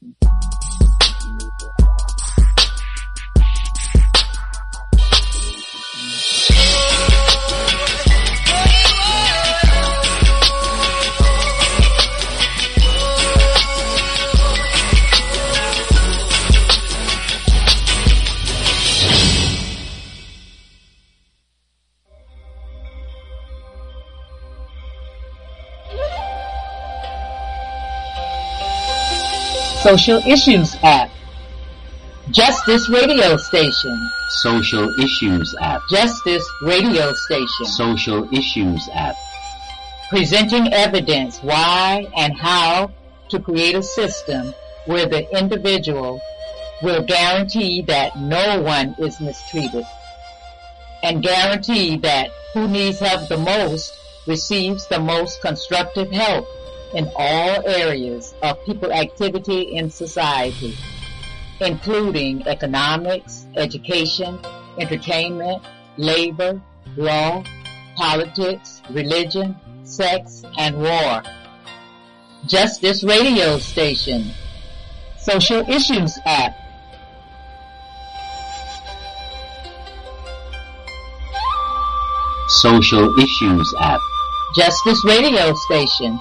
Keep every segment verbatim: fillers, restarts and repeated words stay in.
Social Issues App. Justice Radio Station. Social Issues App. Justice Radio Station. Social Issues App. Presenting evidence why and how to create a system where the individual will guarantee that no one is mistreated and guarantee that who needs help the most receives the most constructive help in all areas of people activity in society, including economics, education, entertainment, labor, law, politics, religion, sex, and war. Justice Radio Station. Social Issues App. Social Issues App. Justice Radio Station.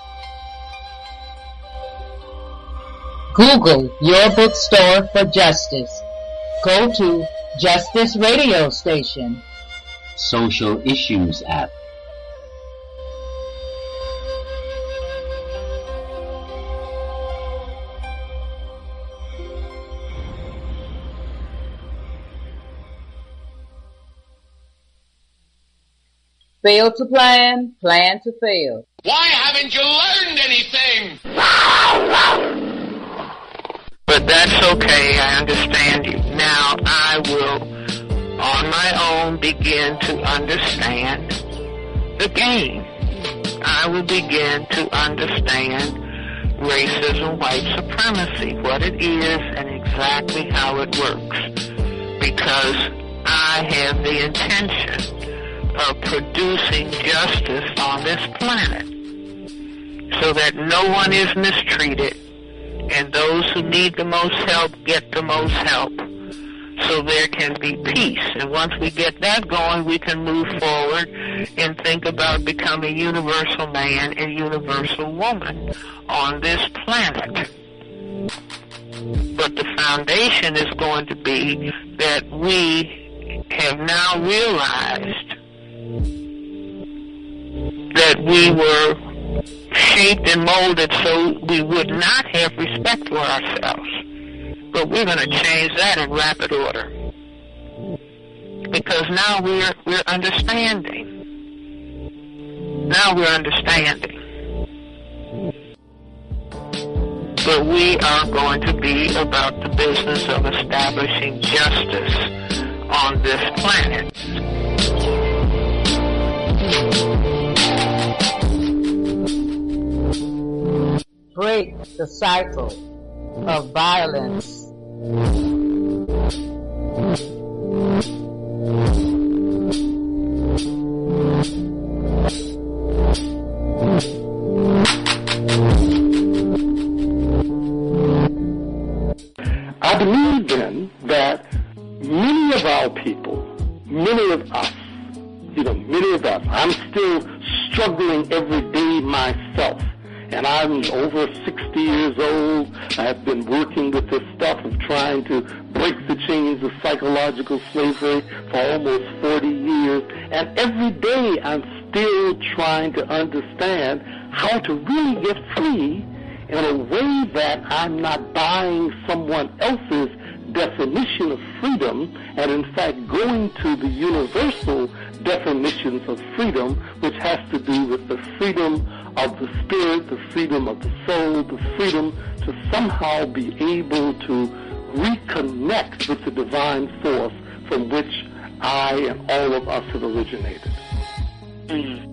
Google your bookstore for justice. Go to Justice Radio Station. Social Issues App. Fail to plan, plan to fail. Why haven't you learned anything? But that's okay, I understand you. Now I will, on my own, begin to understand the game. I will begin to understand racism, white supremacy, what it is, and exactly how it works. Because I have the intention of producing justice on this planet so that no one is mistreated and those who need the most help get the most help so there can be peace. And once we get that going, we can move forward and think about becoming universal man and universal woman on this planet. But the foundation is going to be that we have now realized that we were shaped and molded so we would not have respect for ourselves. But we're going to change that in rapid order. Because now we're we're understanding. Now we're understanding. But we are going to be about the business of establishing justice on this planet. Break the cycle of violence. I believe then that many of our people, many of us, you know, many of us, I'm still struggling every day myself. And I'm over sixty years old. I've been working with this stuff of trying to break the chains of psychological slavery for almost forty years. And every day I'm still trying to understand how to really get free in a way that I'm not buying someone else's definition of freedom and in fact going to the universal definitions of freedom, which has to do with the freedom of the spirit, the freedom of the soul, the freedom to somehow be able to reconnect with the divine force from which I and all of us have originated. Mm.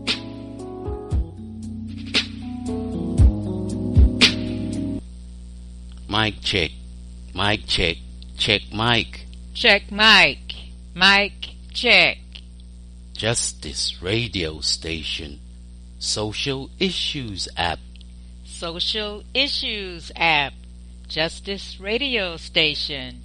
Mic check. Mic check. Check mic. Check mic. Mic check. Justice Radio Station. Social Issues App. Social Issues App. Justice Radio Station.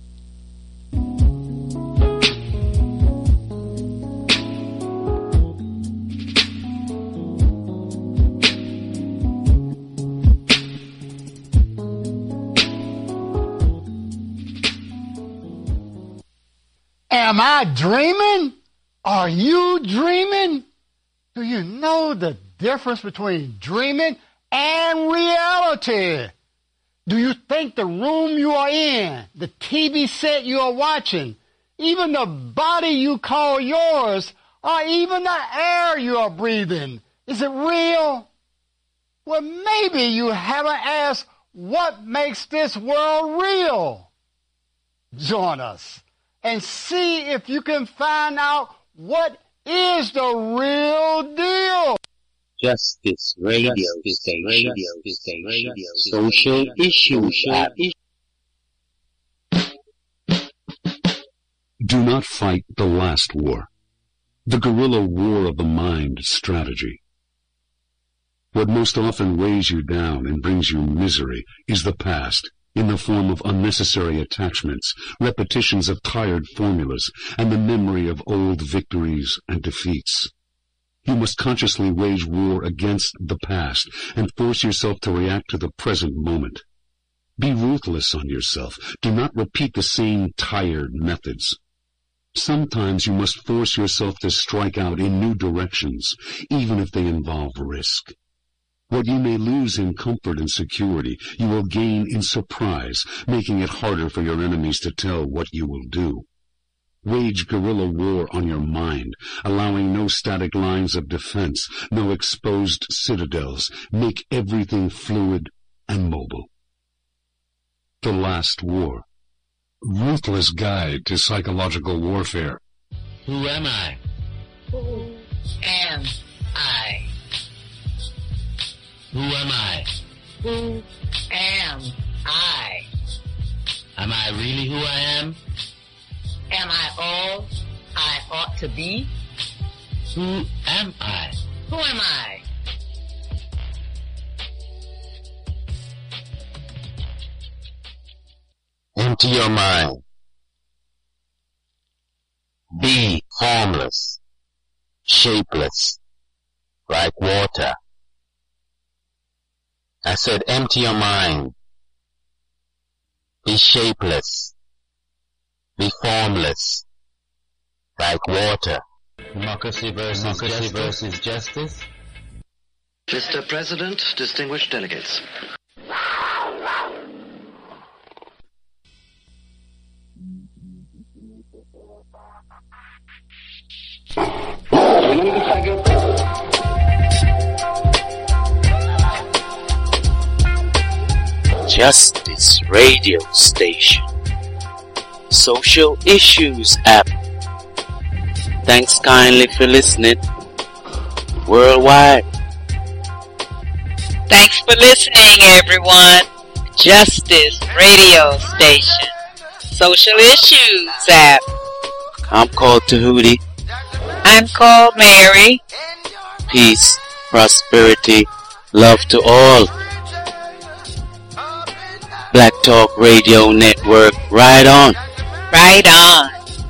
Am I dreaming? Are you dreaming? Do you know the difference between dreaming and reality? Do you think the room you are in, the T V set you are watching, even the body you call yours, or even the air you are breathing, is it real? Well, maybe you haven't asked what makes this world real. Join us and see if you can find out what is the real deal. Justice Radio Station. Social Issues App. Do not fight the last war, the guerrilla war of the mind strategy. What most often weighs you down and brings you misery is the past, in the form of unnecessary attachments, repetitions of tired formulas, and the memory of old victories and defeats. You must consciously wage war against the past and force yourself to react to the present moment. Be ruthless on yourself. Do not repeat the same tired methods. Sometimes you must force yourself to strike out in new directions, even if they involve risk. What you may lose in comfort and security, you will gain in surprise, making it harder for your enemies to tell what you will do. Wage guerrilla war on your mind, allowing no static lines of defense, no exposed citadels. Make everything fluid and mobile. The Last War. Ruthless Guide to Psychological Warfare. Who am I? Who am I? Who am I? Who am I? Am I really who I am? Am I all I ought to be? Who am I? Who am I? Empty your mind. Be formless, shapeless, like water. I said empty your mind. Be shapeless. Be formless, like water. Democracy versus Democracy justice. versus justice. Mister President, distinguished delegates. Justice Radio Station. Social Issues App. Thanks kindly for listening. Worldwide. Thanks for listening, everyone. Justice Radio Station. Social Issues App. I'm called Tahuti. I'm called Mary. Peace, prosperity, love to all. Black Talk Radio Network, right on. Right on.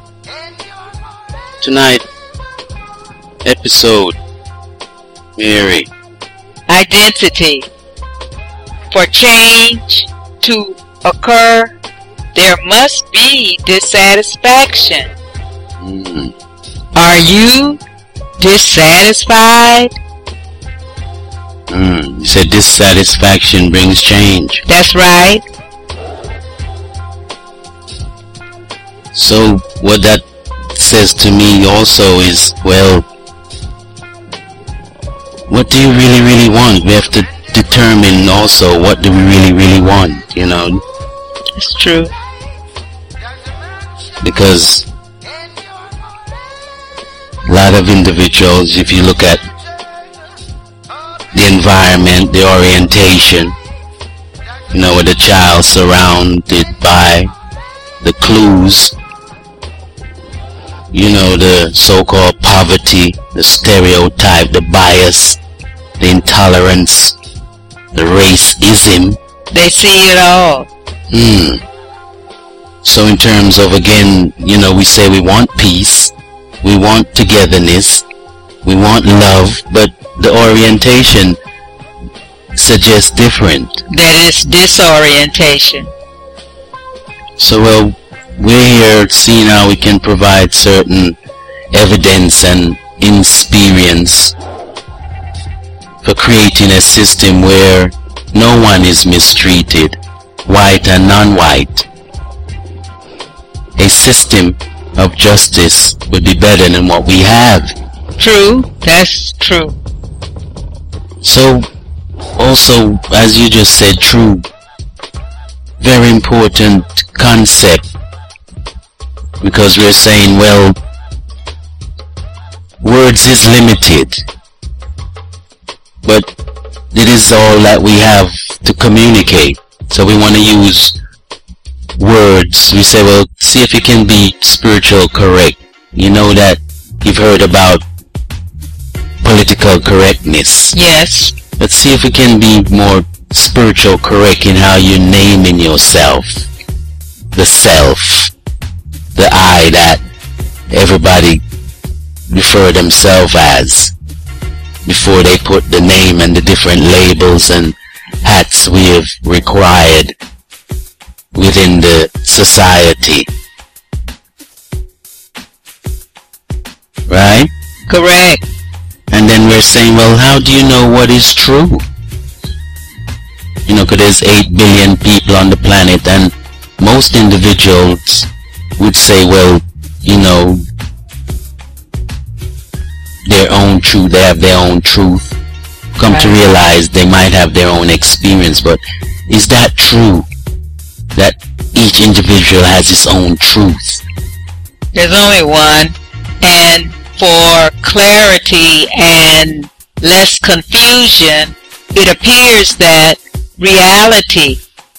Tonight, episode, Mary. Identity. For change to occur, there must be dissatisfaction. Mm. Are you dissatisfied? Mm. You said dissatisfaction brings change. That's right. So what that says to me also is, well, what do you really, really want? We have to determine also what do we really, really want, you know? It's true. Because a lot of individuals, if you look at the environment, the orientation, you know, with the child surrounded by the clues, you know, the so-called poverty, the stereotype, the bias, the intolerance, the racism, They see it all. Hmm. So in terms of, again, you know, we say we want peace, we want togetherness, we want love, but the orientation suggests different. That is disorientation. So, well, we're here seeing how we can provide certain evidence and experience for creating a system where no one is mistreated, white and non-white. A system of justice would be better than what we have. True, that's true. So, also, as you just said, true, very important concept, because we're saying, well, words is limited, but it is all that we have to communicate. So we want to use words. We say, well, see if you can be spiritual correct. You know that you've heard about political correctness. Yes. Let's see if we can be more spiritual correct in how you're naming yourself. The self. The I that everybody refer themselves as before they put the name and the different labels and hats we have required within the society. Right? Correct. And then we're saying, well, how do you know what is true? You know, because there's eight billion people on the planet, and most individuals would say, well, you know, their own truth, they have their own truth. Come right. to realize they might have their own experience, but is that true? That each individual has his own truth? There's only one, and for clarity and less confusion, it appears that reality,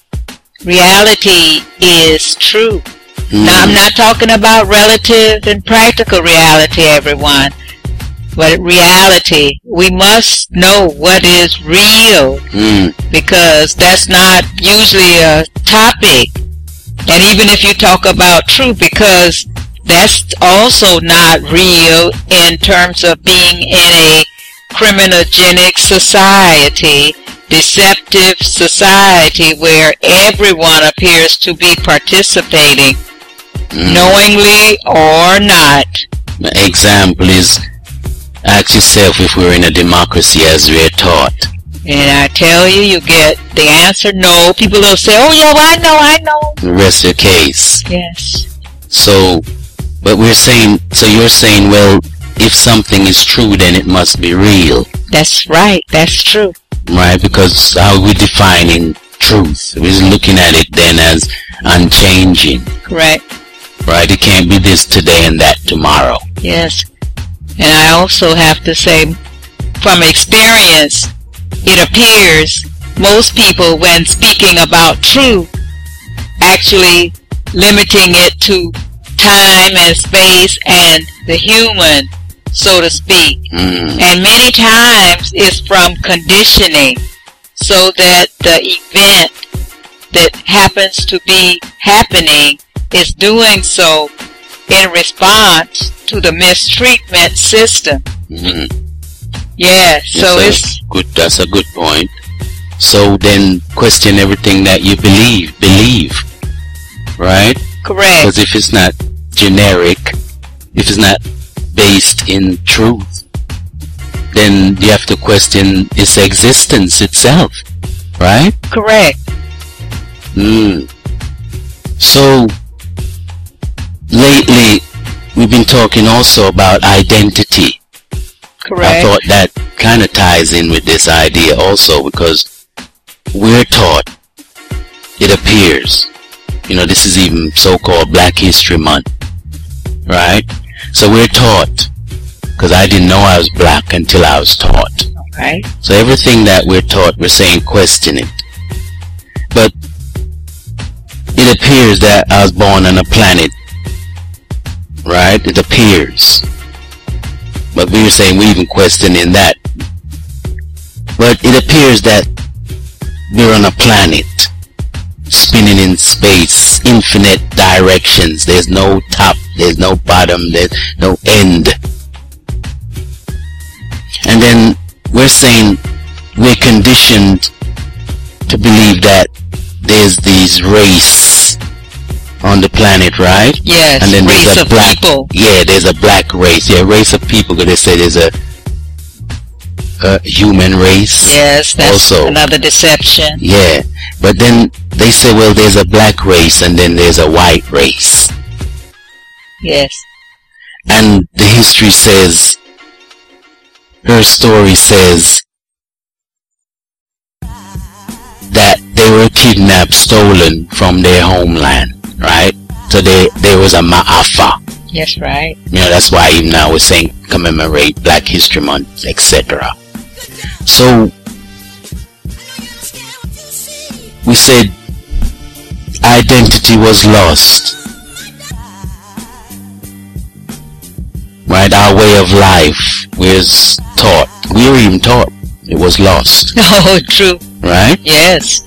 reality is true. Mm. Now, I'm not talking about relative and practical reality, everyone, but reality. We must know what is real, mm. because that's not usually a topic. And even if you talk about truth, because that's also not real in terms of being in a criminogenic society, deceptive society where everyone appears to be participating, mm. knowingly or not. The example is, ask yourself if we're in a democracy as we're taught. And I tell you, you get the answer no. People will say, oh yeah, well, I know, I know. The rest of the case. Yes. So, but we're saying, so you're saying, well, if something is true, then it must be real. That's right, that's true. Right, because how are we defining truth? We're looking at it then as unchanging. Correct. Right, it can't be this today and that tomorrow. Yes. And I also have to say, from experience, it appears most people, when speaking about truth, actually limiting it to time and space and the human, so to speak. Mm. And many times it's from conditioning, so that the event that happens to be happening is doing so in response to the mistreatment system. Mm. Yes, yes, so that's it's good. That's a good point. So then question everything that you believe. Believe. Right? Correct. Because if it's not generic, if it's not based in truth, then you have to question its existence itself. Right? Correct. Mm. So, lately, we've been talking also about identity. Correct. I thought that kind of ties in with this idea also, because we're taught, it appears, you know, this is even so-called Black History Month, right? So we're taught, because I didn't know I was black until I was taught. Okay. So everything that we're taught, we're saying question it. But it appears that I was born on a planet, right? It appears. But we were saying we even questioning that. But it appears that we're on a planet spinning in space, infinite directions. There's no top, there's no bottom, there's no end. And then we're saying we're conditioned to believe that there's these race on the planet, right? Yes, and then race there's a of black, people. Yeah, there's a black race. Yeah, race of people, because they say there's a, a human race. Yes, that's also another deception. Yeah, but then they say, well, there's a black race and then there's a white race. Yes. And the history says, her story says, that they were kidnapped, stolen from their homeland, right? So they, there was a Ma'afa. Yes, right. You know, that's why even now we're saying commemorate Black History Month, et cetera. So, we said identity was lost. Right? Our way of life was taught. We were even taught it was lost. Oh, true. Right? Yes.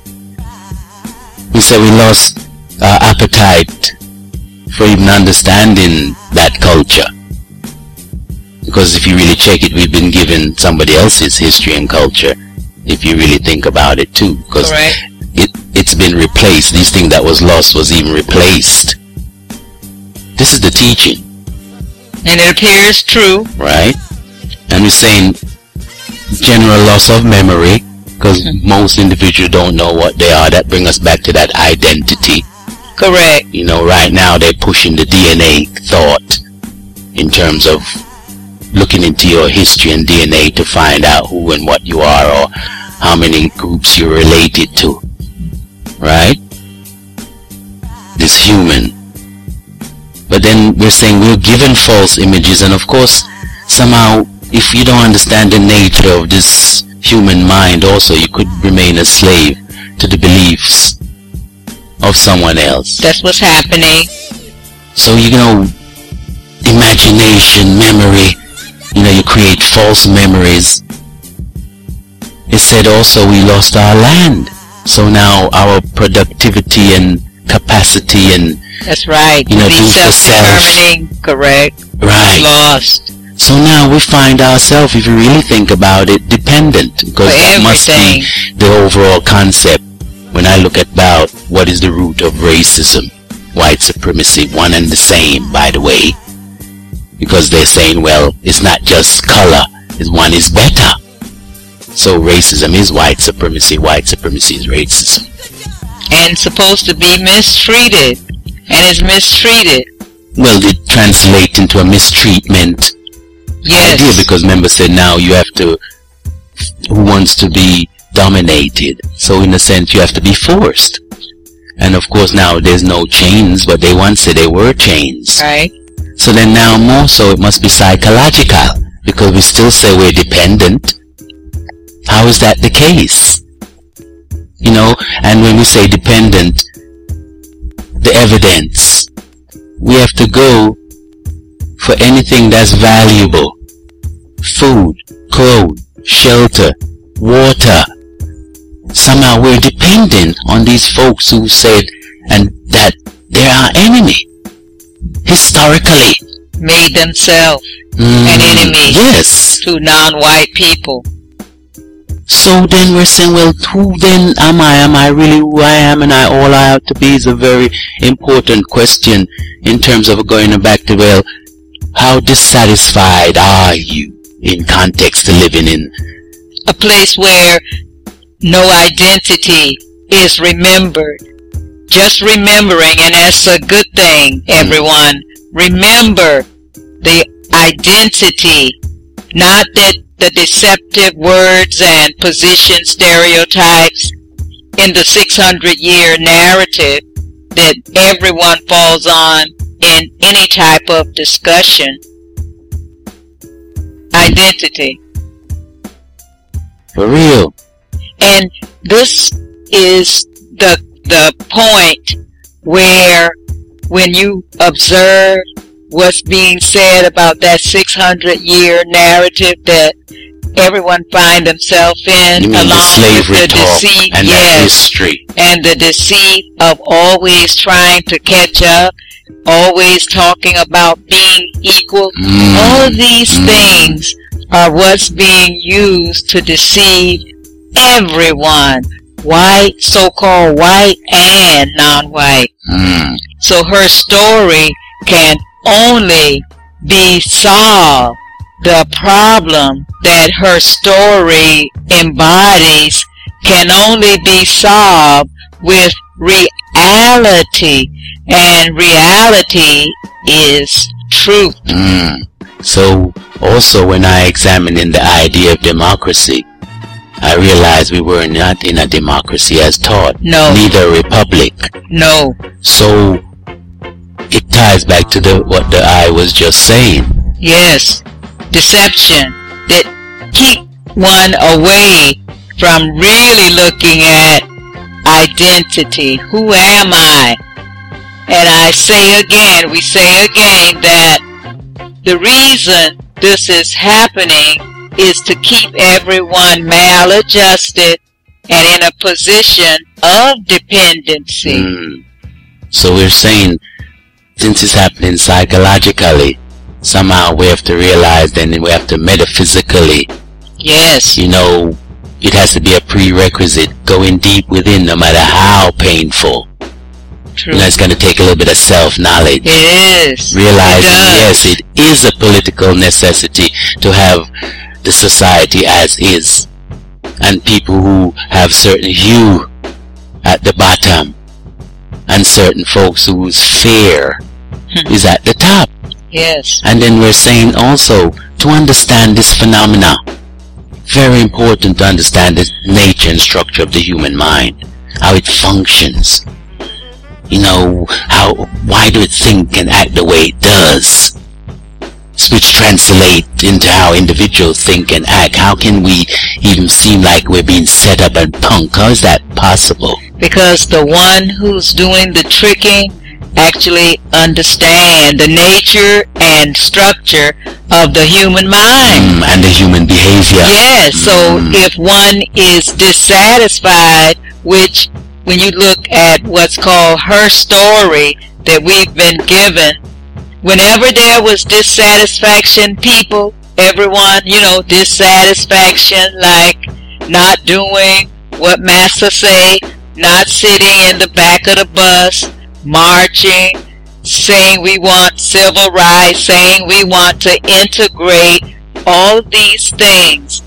We said we lost our appetite for even understanding that culture. Because if you really check it, we've been given somebody else's history and culture, if you really think about it too. Because it, it's been replaced. These things that was lost was even replaced. This is the teaching. And it appears true. Right? And we're saying general loss of memory, because mm-hmm. most individuals don't know what they are. That brings us back to that identity. Correct. You know, right now they're pushing the D N A thought in terms of looking into your history and D N A to find out who and what you are, or how many groups you're related to. Right? This human. But then we're saying we're given false images, and of course, somehow, if you don't understand the nature of this human mind also, you could remain a slave to the beliefs of someone else. That's what's happening. So, you know, imagination, memory, you know, you create false memories. It said also we lost our land. So now our productivity and capacity and, that's right, you know, be do for self. Correct. Right. Lost. So now we find ourselves, if you really think about it, dependent. Because for that everything. Must be the overall concept. When I look at about what is the root of racism, white supremacy, one and the same, by the way. Because they're saying, well, it's not just color, it's one is better. So racism is white supremacy, white supremacy is racism. And supposed to be mistreated, and is mistreated. Well, it translates into a mistreatment yes. idea, because remember said now you have to, who wants to be dominated? So in a sense you have to be forced. And of course now there's no chains, but they once said there were chains. Right. So then now more so it must be psychological, because we still say we're dependent. How is that the case? You know, and when we say dependent, the evidence, we have to go for anything that's valuable. Food, clothes, shelter, water. Somehow we're dependent on these folks who said and that they're our enemy. Historically. Made themselves mm, an enemy yes. to non-white people. So then we're saying, well, who then am I? Am I really who I am, and I all I have to be? Is a very important question in terms of going back to, well, how dissatisfied are you in context to living in a place where no identity is remembered? Just remembering, and that's a good thing, everyone. Remember the identity, not that the deceptive words and position stereotypes in the six hundred year narrative that everyone falls on in any type of discussion. Identity. For real. And this is the the point where when you observe what's being said about that six hundred year narrative that everyone find themselves in, You mean the along with slavery the talk deceit, and that yes, history. and the deceit of always trying to catch up, always talking about being equal. Mm. All of these Mm. things are what's being used to deceive everyone, white, so-called white and non-white. Mm. So her story can only be solved. The problem that her story embodies can only be solved with reality, and reality is truth. Mm. So also when I examined in the idea of democracy, I realized we were not in a democracy as taught. No. Neither a republic. No. So it ties back to the what the I was just saying. Yes. Deception that keep one away from really looking at identity. Who am I? And I say again, we say again that the reason this is happening is to keep everyone maladjusted and in a position of dependency. Mm. So we're saying, since it's happening psychologically, somehow we have to realize, then we have to metaphysically, yes, you know, it has to be a prerequisite, going deep within, no matter how painful. true. You know, it's going to take a little bit of self-knowledge. It is. Realizing, It yes, it is a political necessity to have the society as is. And people who have certain hue at the bottom, and certain folks whose fear is at the top. Yes. And then we're saying also, to understand this phenomena, very important to understand the nature and structure of the human mind, how it functions. You know, how, why do it think and act the way it does? Which translate into how individuals think and act. How can we even seem like we're being set up and punked? How is that possible? Because the one who's doing the tricking actually understand the nature and structure of the human mind. Mm, and the human behavior. Yes, so Mm. if one is dissatisfied, which when you look at what's called her story that we've been given, whenever there was dissatisfaction, people, everyone, you know, dissatisfaction, like not doing what master say, not sitting in the back of the bus, marching, saying we want civil rights, saying we want to integrate, all these things,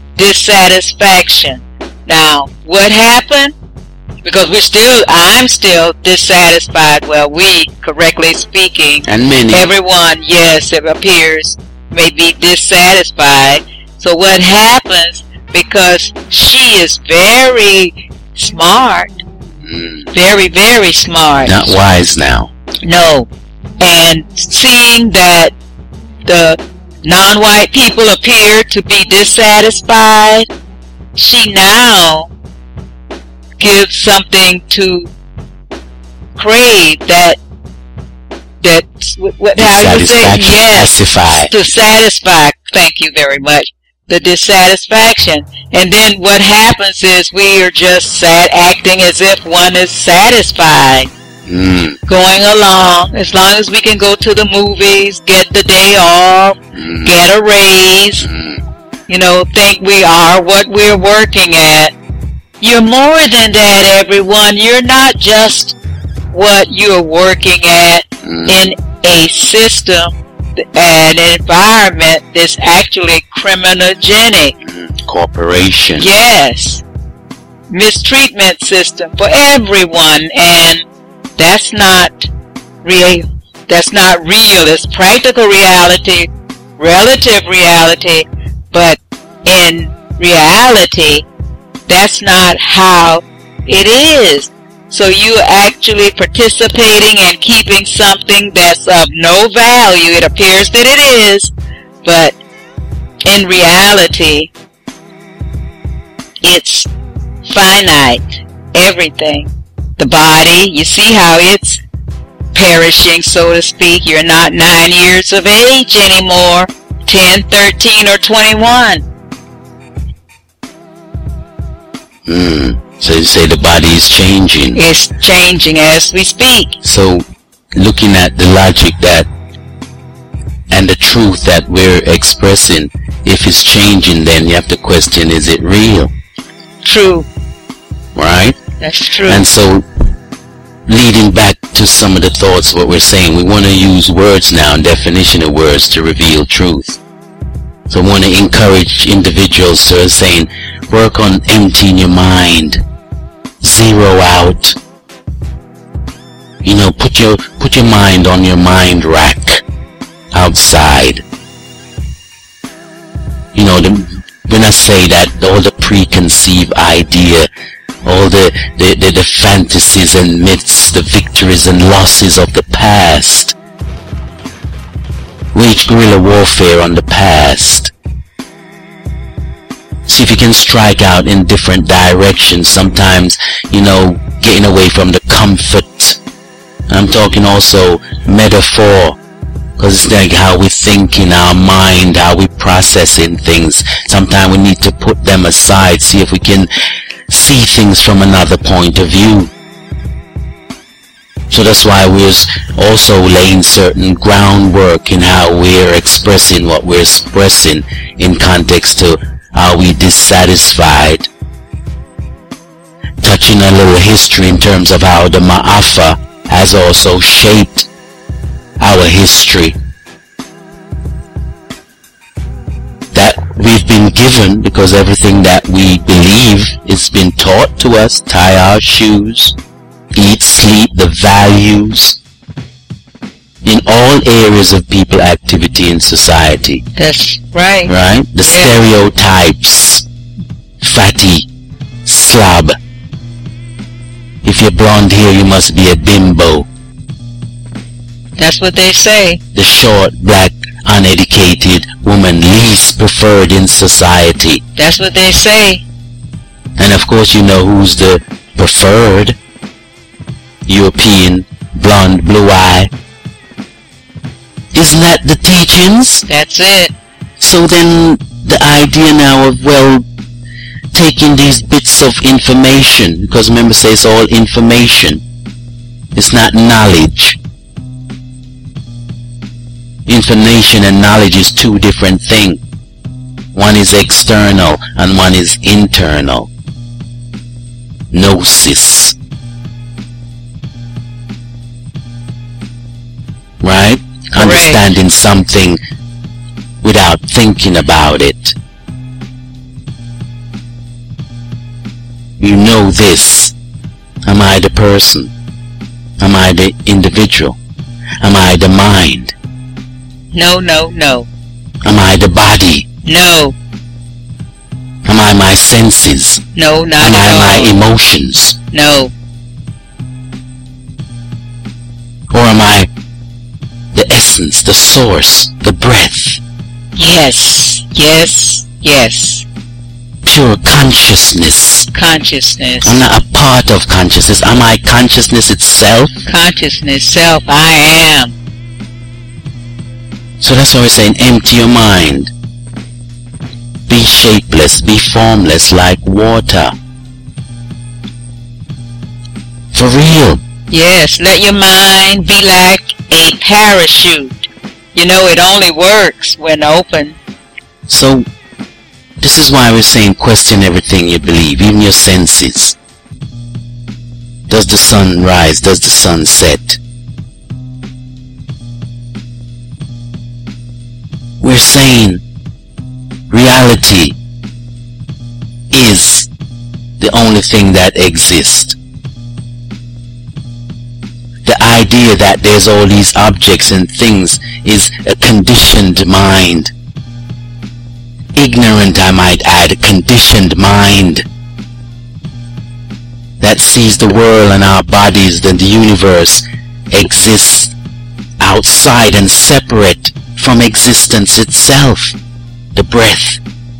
dissatisfaction. Now, what happened? Because we're still, I'm still dissatisfied, well, we, correctly speaking, And many. everyone, yes, it appears, may be dissatisfied. So what happens, because she is very smart, Mm. very, very smart. Not wise now. No. And seeing that the non-white people appear to be dissatisfied, she now gives something to crave that, that, what, how you say, Dissatisfaction, yes, pacify. to satisfy, thank you very much, the dissatisfaction. And then what happens is we are just sad, acting as if one is satisfied, Mm. going along, as long as we can go to the movies, get the day off, Mm. get a raise, Mm. you know, think we are what we're working at. You're more than that, everyone. You're not just what you're working at Mm. in a system and an environment that's actually criminogenic. Mm. Corporation. Yes. Mistreatment system for everyone, and that's not real. That's not real. It's practical reality, relative reality, but in reality, that's not how it is. So you're actually participating and keeping something that's of no value. It appears that it is, but in reality, it's finite. Everything. The body, you see how it's perishing, so to speak. You're not nine years of age anymore, ten, thirteen, or twenty-one. Mm. So you say the body is changing. It's changing as we speak. So looking at the logic that and the truth that we're expressing, if it's changing, then you have to question, is it real? True. Right? That's true. And so leading back to some of the thoughts, what we're saying, we want to use words now and definition of words to reveal truth. So I want to encourage individuals to saying, work on emptying your mind. Zero out. You know, put your put your mind on your mind rack outside. You know, the, when I say that, all the preconceived idea, all the, the, the, the fantasies and myths, the victories and losses of the past. Wage guerrilla warfare on the past. See if you can strike out in different directions. Sometimes, you know, getting away from the comfort. I'm talking also metaphor, because it's like how we think in our mind, how we processing things. Sometimes we need to put them aside, see if we can see things from another point of view. So that's why we're also laying certain groundwork in how we're expressing what we're expressing in context to are we dissatisfied? Touching a little history in terms of how the Ma'afa has also shaped our history. That we've been given because everything that we believe is been taught to us. Tie our shoes, eat, sleep, the values in all areas of people activity in society. That's right. Right? The Yeah. stereotypes. Fatty, slob. If you're blonde hair, you must be a bimbo. That's what they say. The short, black, uneducated woman least preferred in society. That's what they say. And of course you know who's the preferred. European, blonde, blue eye. Isn't that the teachings? That's it. So then the idea now of, well, taking these bits of information, because remember say it's all information. It's not knowledge. Information and knowledge is two different things. One is external and one is internal. Gnosis. Right? Correct. Understanding something without thinking about it. You know this. Am I the person? Am I the individual? Am I the mind? No, no, no. Am I the body? No. Am I my senses? No, not Am at I all. my emotions? No. Or am I the essence, the source, the breath? Yes, yes, yes. Pure consciousness. Consciousness. I'm not a part of consciousness. Am I consciousness itself? Consciousness, self, I am. So that's why we're saying empty your mind. Be shapeless, be formless like water. For real. Yes, let your mind be like a parachute. You know, it only works when open. So this is why we're saying question everything you believe, even your senses. Does the sun rise? Does the sun set? We're saying reality is the only thing that exists. The idea that there's all these objects and things is a conditioned mind. Ignorant, I might add, a conditioned mind that sees the world and our bodies and the universe exists outside and separate from existence itself, the breath.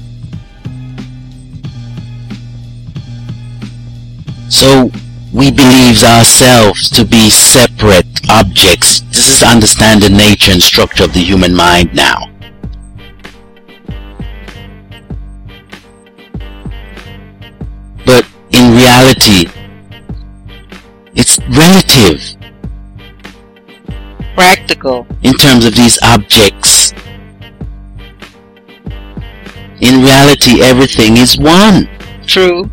So we believe ourselves to be separate objects. This is to understand the nature and structure of the human mind now. But in reality, it's relative. Practical. In terms of these objects. In reality, everything is one. True.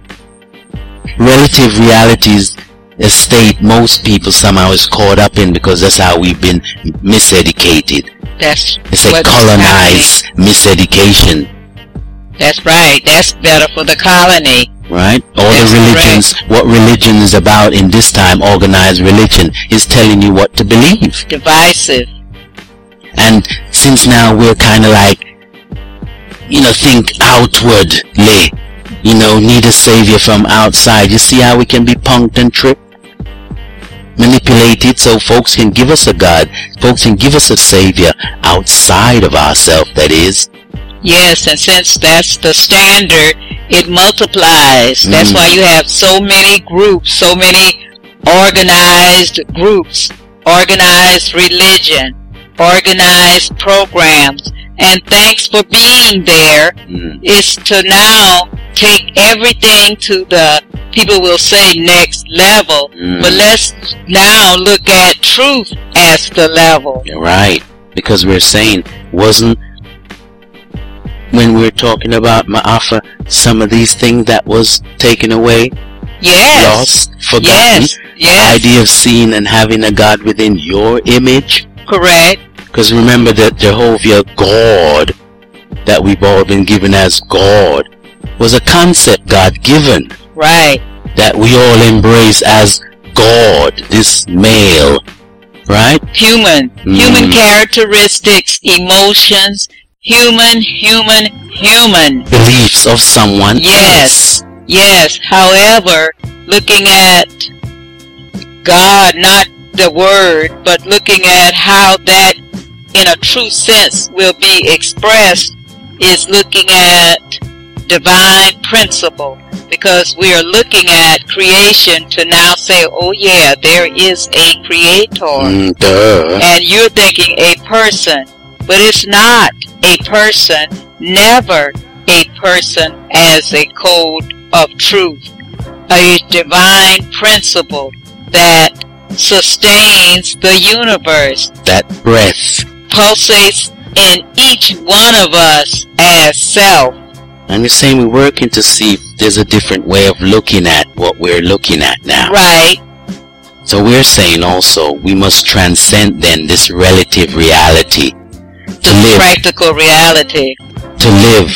Relative reality is a state most people somehow is caught up in because that's how we've been miseducated. That's It's a colonized miseducation. That's right. That's better for the colony. Right? All That's the religions, correct. what religion is about in this time, organized religion, is telling you what to believe. Divisive. And since now we're kind of like, you know, think outwardly, you know, need a savior from outside. You see how we can be punked and tripped? Manipulated so folks can give us a God. Folks can give us a savior outside of ourselves, that is. Yes, and since that's the standard, it multiplies. That's Mm. why you have so many groups, so many organized groups, organized religion, organized programs. And thanks for being there. Mm. Is to now take everything to the, people will say, next level. Mm. But let's now look at truth as the level. Right. Because we're saying, wasn't, when we're talking about Ma'afa, some of these things that was taken away, Yes. lost, forgotten, Yes. Yes. idea of seeing and having a God within your image. Correct. Because remember that Jehovah God, that we've all been given as God, was a concept God given, Right. that we all embrace as God, this male, right? Human. Mm. Human characteristics, emotions, human, human, human. Beliefs of someone Yes. Yes. However, looking at God, not the word, but looking at how that in a true sense will be expressed is looking at divine principle, because we are looking at creation to now say, oh yeah, there is a creator. Mm, duh. And you're thinking a person, but it's not a person, never a person as a code of truth, a divine principle that sustains the universe, That breath. pulsates in each one of us as self. And you're saying we're working to see if there's a different way of looking at what we're looking at now. Right. So we're saying also we must transcend then this relative reality to The live, practical reality. to live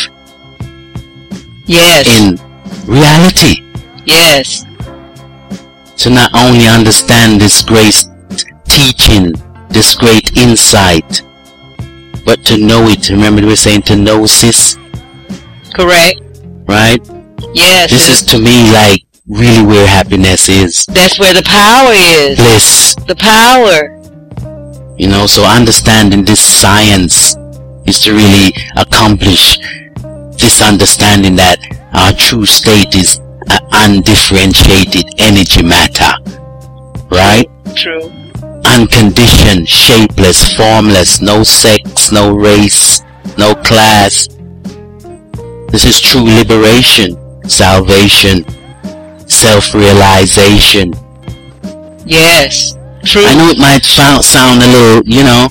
Yes. in reality. Yes. To not only understand this great teaching, this great insight, but to know it. Remember we were saying to know, sis, Correct. right? Yes. This is to me like really where happiness is. That's where the power is. Bliss. The power. You know, so understanding this science is to really accomplish this understanding that our true state is an undifferentiated energy matter, right? True. Unconditioned, shapeless, formless, no sex, no race, no class. This is true liberation, salvation, self-realization. Yes. True. I know it might sound, sound a little, you know,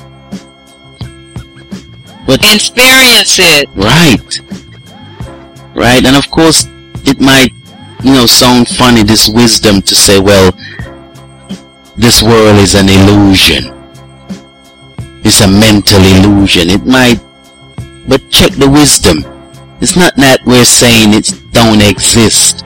but Experience it. right, right, and of course it might, you know, sound funny, this wisdom to say, well, this world is an illusion. It's a mental illusion. It might, but check the wisdom. It's not that we're saying it don't exist.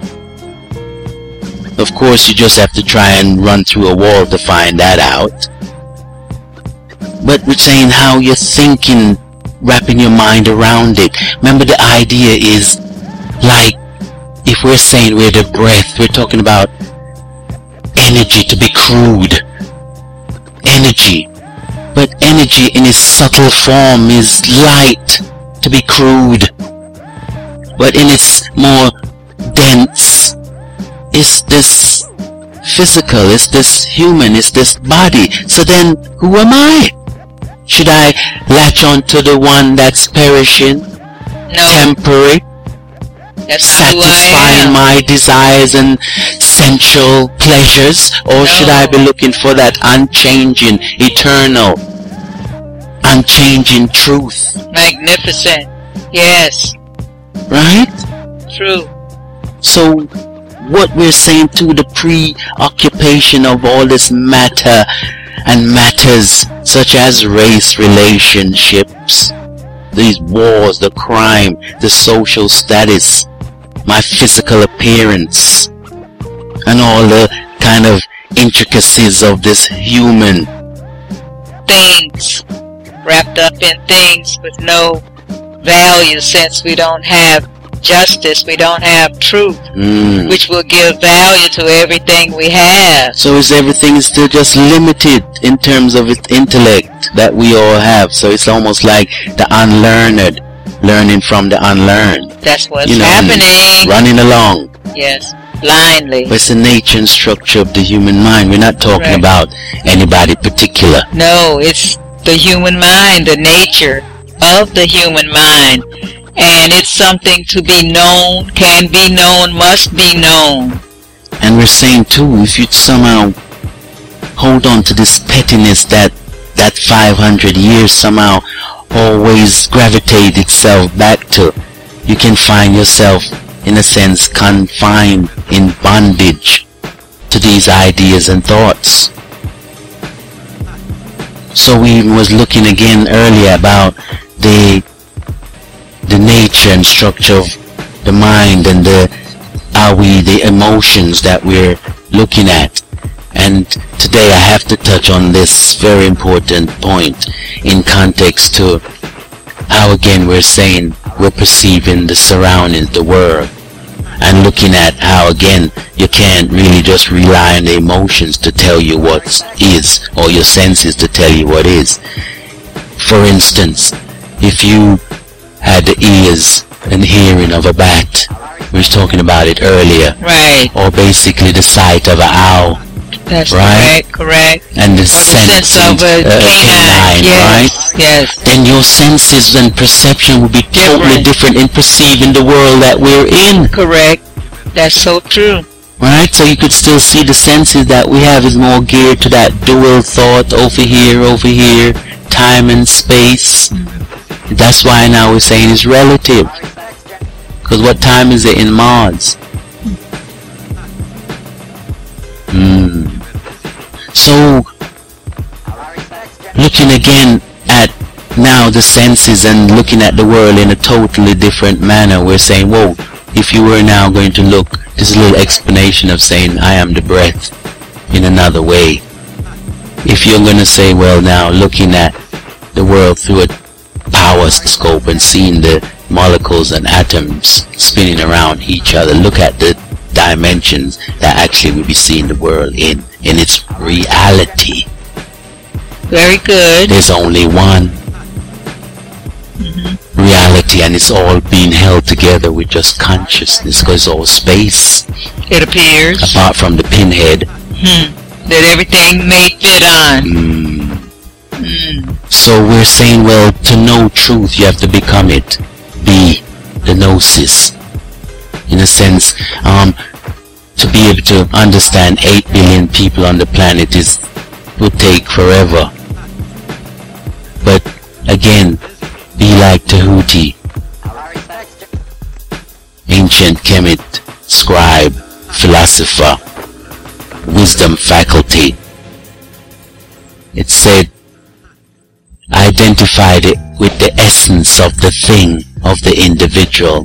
Of course, you just have to try and run through a wall to find that out. But we're saying how you're thinking, wrapping your mind around it. Remember, the idea is like, if we're saying we're the breath, we're talking about energy, to be crude. Energy. But energy in its subtle form is light, to be crude. But in its more dense, it's this physical, it's this human, it's this body. So then, who am I? Should I latch on to the one that's perishing, No. temporary, That's not who I satisfying am. my desires and sensual pleasures? Or No. should I be looking for that unchanging, eternal, unchanging truth? Magnificent. Yes. Right? True. So what we're saying to the preoccupation of all this matter and matters such as race relationships, these wars, the crime, the social status, my physical appearance, and all the kind of intricacies of this human Things. Wrapped up in things with no value, since we don't have justice, we don't have truth, mm. which will give value to everything we have. So is everything still just limited in terms of its intellect that we all have? So it's almost like the unlearned learning from the unlearned. That's what's you know, happening. Running along. Yes, blindly. But it's the nature and structure of the human mind. We're not talking Correct. about anybody particular. No, it's the human mind, the nature of the human mind. And it's something to be known, can be known, must be known. And we're saying too, if you somehow hold on to this pettiness that that five hundred years somehow always gravitate itself back to, you can find yourself in a sense confined in bondage to these ideas and thoughts. So we was looking again earlier about the the nature and structure of the mind and the are we the emotions that we're looking at. And today I have to touch on this very important point in context to how again we're saying we're perceiving the surroundings, the world, and looking at how again you can't really just rely on the emotions to tell you what is, or your senses to tell you what is. For instance, if you had the ears and hearing of a bat, we was talking about it earlier, Right. or basically the sight of an owl, That's right? correct, correct. and the Or the sense, sense of a uh, canine. Yes, right? yes. Then your senses and perception will be totally Different. different in perceiving the world that we're in. Correct. That's so true. Right? So you could still see the senses that we have is more geared to that dual thought, over here, over here, time and space. Mm-hmm. That's why now we're saying it's relative. Because what time is it in Mars? Mm. So, looking again at now the senses and looking at the world in a totally different manner, we're saying, whoa, if you were now going to look, this is a little explanation of saying I am the breath in another way. If you're going to say, well now, looking at the world through a power scope and seeing the molecules and atoms spinning around each other, look at the dimensions that actually we'll be seeing the world in, in its reality. Very good. There's only one Mm-hmm. reality, and it's all being held together with just consciousness, because it's all space, It appears apart from the pinhead. hmm, that everything may fit on. Mm. Mm. So we're saying, well, to know truth, you have to become it. Be the gnosis. In a sense, um, to be able to understand eight billion people on the planet is would take forever. But again, be like Tahuti, ancient chemist, scribe, philosopher, wisdom faculty. It said, identified it with the essence of the thing, of the individual.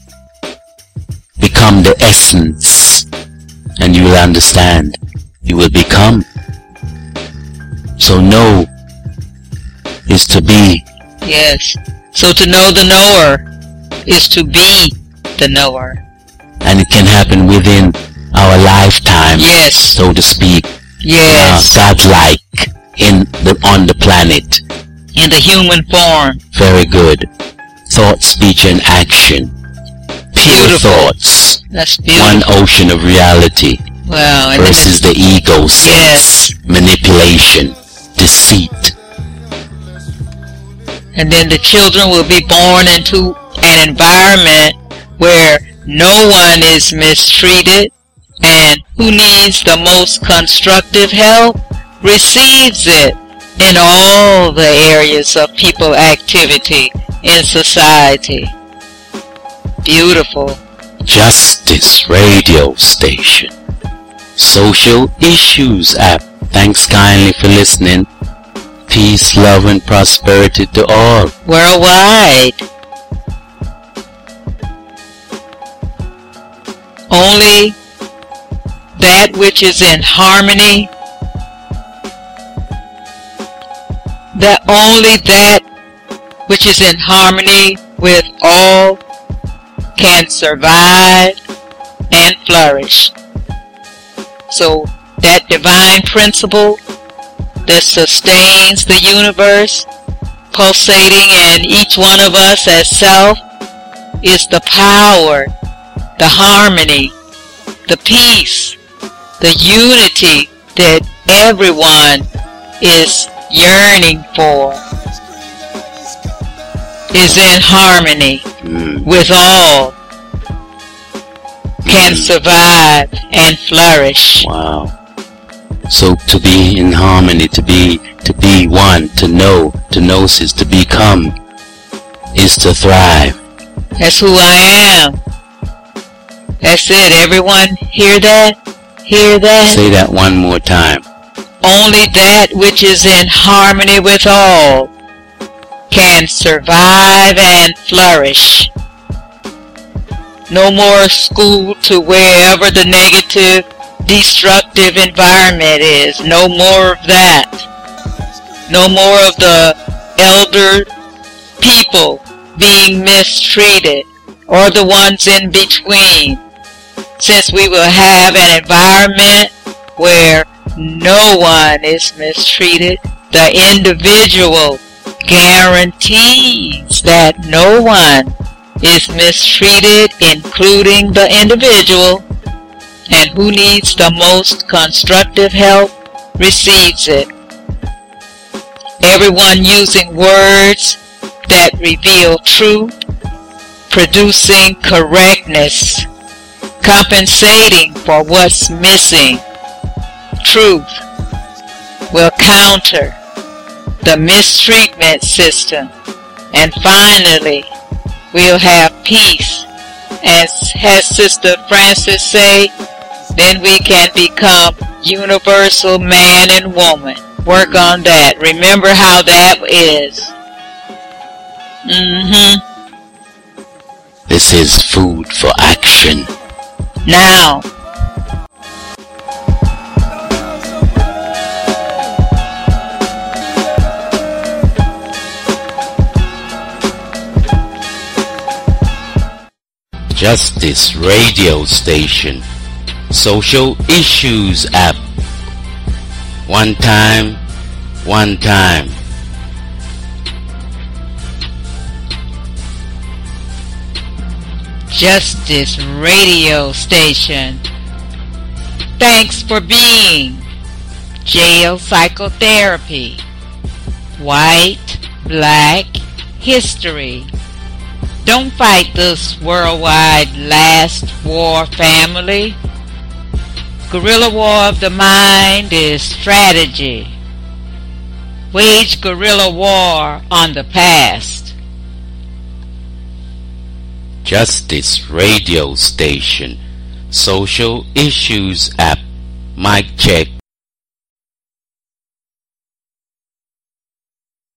Become the essence, and you will understand. You will become. So know is to be. Yes. So to know the knower is to be the knower. And it can happen within our lifetime, Yes. so to speak. Yes. Uh, godlike in the on the planet. In the human form. Very good. Thought, speech, and action. Pure Beautiful. thoughts. That's beautiful. One ocean of reality Wow. And versus the ego sense. Yes. Manipulation. Deceit. And then the children will be born into an environment where no one is mistreated, and who needs the most constructive help receives it in all the areas of people activity in society. Beautiful. Justice Radio Station. Social Issues app. Thanks kindly for listening. Peace, love, and prosperity to all. Worldwide. Only that which is in harmony, that only that which is in harmony with all can survive and flourish. So that divine principle that sustains the universe, pulsating in each one of us as self, is the power, the harmony, the peace, the unity that everyone is yearning for, is in harmony Mm. with all, can survive and flourish. Wow. So to be in harmony, to be to be one, to know, to gnosis, to become, is to thrive. That's who I am. That's it. Everyone hear that? Hear that? Say that one more time. Only that which is in harmony with all can survive and flourish. No more school to wherever the negative, destructive environment is. No more of that. No more of the elder people being mistreated or the ones in between. Since we will have an environment where no one is mistreated, the individual guarantees that no one is mistreated, including the individual, and who needs the most constructive help receives it. Everyone using words that reveal truth, producing correctness, compensating for what's missing. Truth will counter the mistreatment system, and finally we'll have peace. As has Sister Francis say, then we can become universal man and woman. Work on that. Remember how that is. Mm-hmm. This is food for action. Now. Justice Radio Station. Social Issues app. One time, one time. Justice Radio Station. Thanks for being Jail Psychotherapy. White, Black History. Don't fight this worldwide last war, family. Guerrilla war of the mind is strategy. Wage guerrilla war on the past. Justice Radio Station. Social Issues app. Mic check.